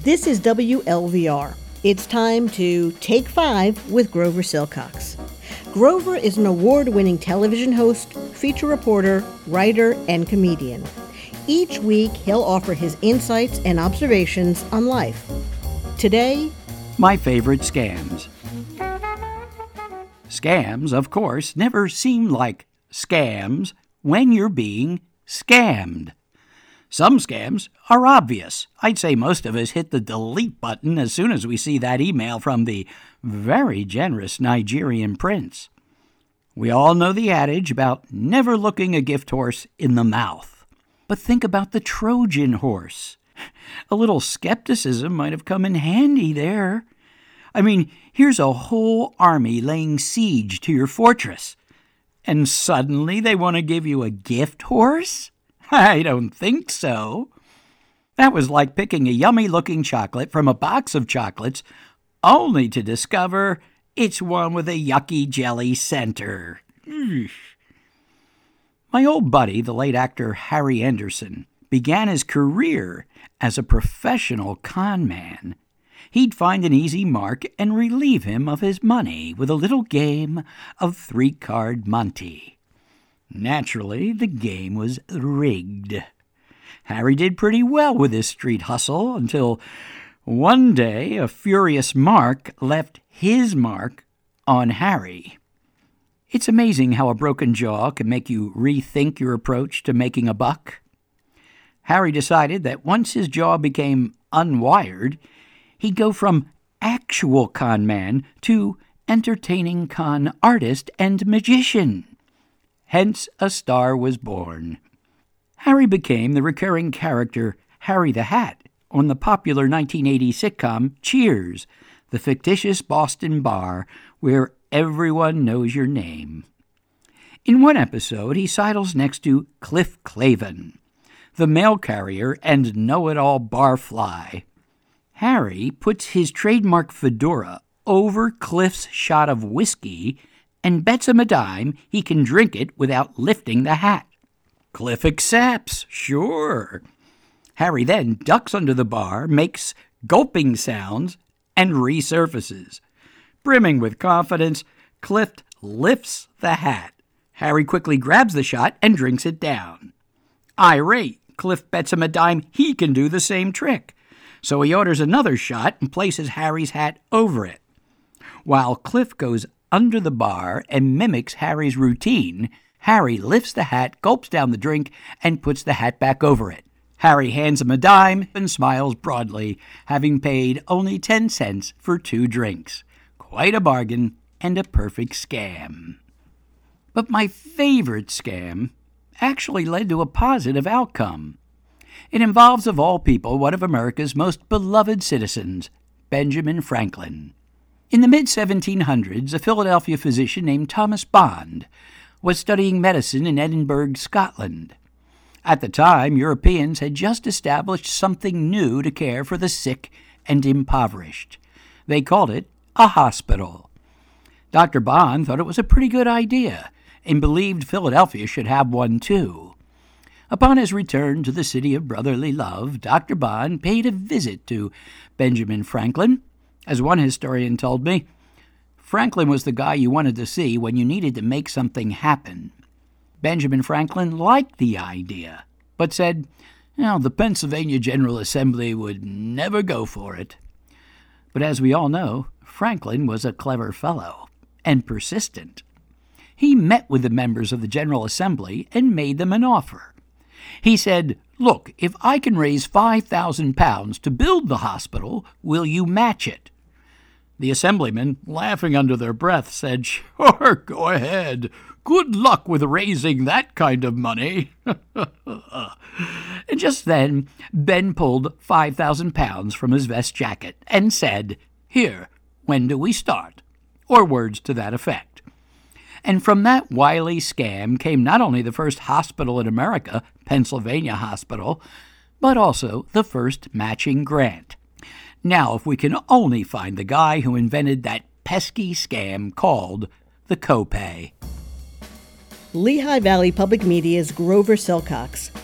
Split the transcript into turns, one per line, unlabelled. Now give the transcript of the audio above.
This is WLVR. It's time to Take 5 with Grover Silcox. Grover is an award-winning television host, feature reporter, writer, and comedian. Each week, he'll offer his insights and observations on life. Today,
my favorite scams. Scams, of course, never seem like scams when you're being scammed. Some scams are obvious. I'd say most of us hit the delete button as soon as we see that email from the very generous Nigerian prince. We all know the adage about never looking a gift horse in the mouth. But think about the Trojan horse. A little skepticism might have come in handy there. I mean, here's a whole army laying siege to your fortress, and suddenly they want to give you a gift horse? I don't think so. That was like picking a yummy-looking chocolate from a box of chocolates, only to discover it's one with a yucky jelly center. My old buddy, the late actor Harry Anderson, began his career as a professional con man. He'd find an easy mark and relieve him of his money with a little game of three-card Monte. Naturally, the game was rigged. Harry did pretty well with his street hustle until one day a furious Mark left his mark on Harry. It's amazing how a broken jaw can make you rethink your approach to making a buck. Harry decided that once his jaw became unwired, he'd go from actual con man to entertaining con artist and magician. Hence, a star was born. Harry became the recurring character Harry the Hat on the popular 1980 sitcom Cheers, the fictitious Boston bar where everyone knows your name. In one episode, he sidles next to Cliff Clavin, the mail carrier and know-it-all barfly. Harry puts his trademark fedora over Cliff's shot of whiskey and bets him a dime he can drink it without lifting the hat. Cliff accepts, sure. Harry then ducks under the bar, makes gulping sounds, and resurfaces. Brimming with confidence, Cliff lifts the hat. Harry quickly grabs the shot and drinks it down. Irate, Cliff bets him a dime he can do the same trick. So he orders another shot and places Harry's hat over it. While Cliff goes under the bar and mimics Harry's routine, Harry lifts the hat, gulps down the drink, and puts the hat back over it. Harry hands him a dime and smiles broadly, having paid only 10 cents for 2 drinks. Quite a bargain and a perfect scam. But my favorite scam actually led to a positive outcome. It involves, of all people, one of America's most beloved citizens, Benjamin Franklin. In the mid-1700s, a Philadelphia physician named Thomas Bond was studying medicine in Edinburgh, Scotland. At the time, Europeans had just established something new to care for the sick and impoverished. They called it a hospital. Dr. Bond thought it was a pretty good idea and believed Philadelphia should have one too. Upon his return to the city of brotherly love, Dr. Bond paid a visit to Benjamin Franklin. As one historian told me, Franklin was the guy you wanted to see when you needed to make something happen. Benjamin Franklin liked the idea, but said, the Pennsylvania General Assembly would never go for it. But as we all know, Franklin was a clever fellow and persistent. He met with the members of the General Assembly and made them an offer. He said, "Look, if I can raise 5,000 pounds to build the hospital, will you match it?" The assemblymen, laughing under their breath, said, "Sure, go ahead. Good luck with raising that kind of money." And just then, Ben pulled 5,000 pounds from his vest jacket and said, "Here, when do we start?" Or words to that effect. And from that wily scam came not only the first hospital in America, Pennsylvania Hospital, but also the first matching grant. Now, if we can only find the guy who invented that pesky scam called the copay.
Lehigh Valley Public Media's Grover Silcox